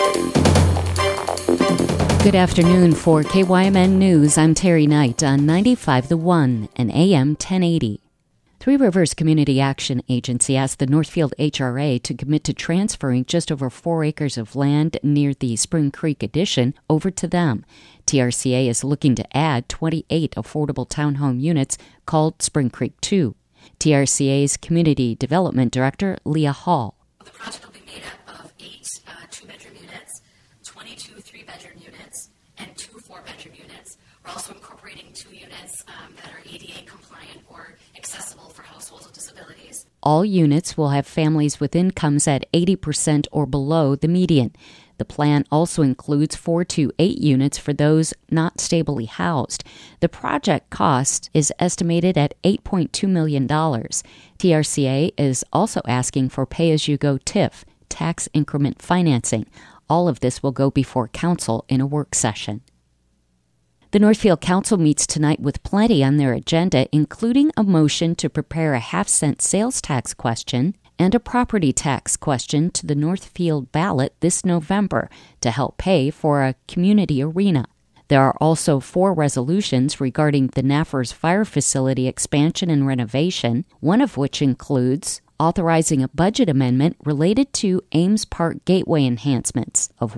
Good afternoon. For KYMN News, I'm Terry Knight on 95 The One and AM 1080. Three Rivers Community Action Agency asked the Northfield HRA to commit to transferring just over 4 acres of land near the Spring Creek addition over to them. TRCA is looking to add 28 affordable townhome units called Spring Creek 2. TRCA's Community Development Director, Leah Hall. The project will be made up of 8 two-bedroom units, 22 3-bedroom units, and 2 4-bedroom units. We're also incorporating 2 units that are ADA compliant or accessible for households with disabilities. All units will have families with incomes at 80% or below the median. The plan also includes 4 to 8 units for those not stably housed. The project cost is estimated at $8.2 million. TRCA is also asking for pay-as-you-go TIF, tax increment financing. All of this will go before council in a work session. The Northfield Council meets tonight with plenty on their agenda, including a motion to prepare a half-cent sales tax question and a property tax question to the Northfield ballot this November to help pay for a community arena. There are also 4 resolutions regarding the NAFR's fire facility expansion and renovation, one of which includes authorizing a budget amendment related to Ames Park Gateway enhancements of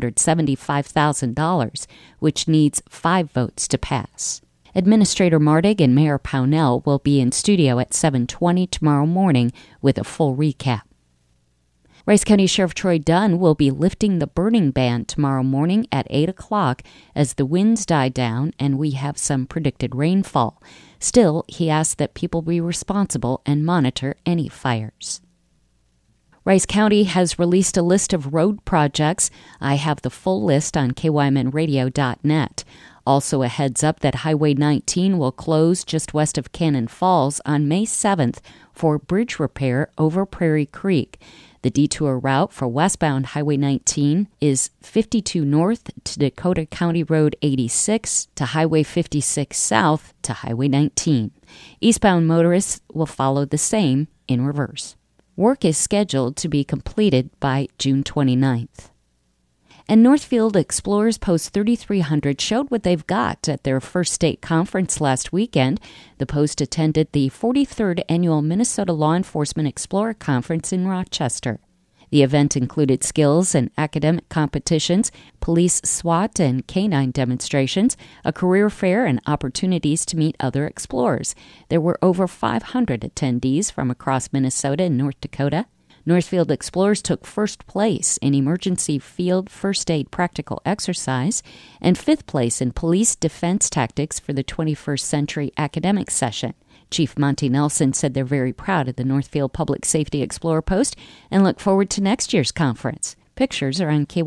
$175,000, which needs 5 votes to pass. Administrator Mardig and Mayor Pownell will be in studio at 7:20 tomorrow morning with a full recap. Rice County Sheriff Troy Dunn will be lifting the burning ban tomorrow morning at 8 o'clock as the winds die down and we have some predicted rainfall. Still, he asks that people be responsible and monitor any fires. Rice County has released a list of road projects. I have the full list on KYMNradio.net. Also a heads up that Highway 19 will close just west of Cannon Falls on May 7th for bridge repair over Prairie Creek. The detour route for westbound Highway 19 is 52 north to Dakota County Road 86 to Highway 56 south to Highway 19. Eastbound motorists will follow the same in reverse. Work is scheduled to be completed by June 29th. And Northfield Explorers Post 3300 showed what they've got at their first state conference last weekend. The Post attended the 43rd Annual Minnesota Law Enforcement Explorer Conference in Rochester. The event included skills and academic competitions, police SWAT and canine demonstrations, a career fair, and opportunities to meet other explorers. There were over 500 attendees from across Minnesota and North Dakota. Northfield Explorers took first place in Emergency Field First Aid Practical Exercise and 5th place in Police Defense Tactics for the 21st Century Academic Session. Chief Monty Nelson said they're very proud of the Northfield Public Safety Explorer Post and look forward to next year's conference. Pictures are on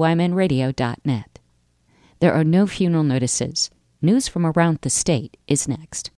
KYMNradio.net. There are no funeral notices. News from around the state is next.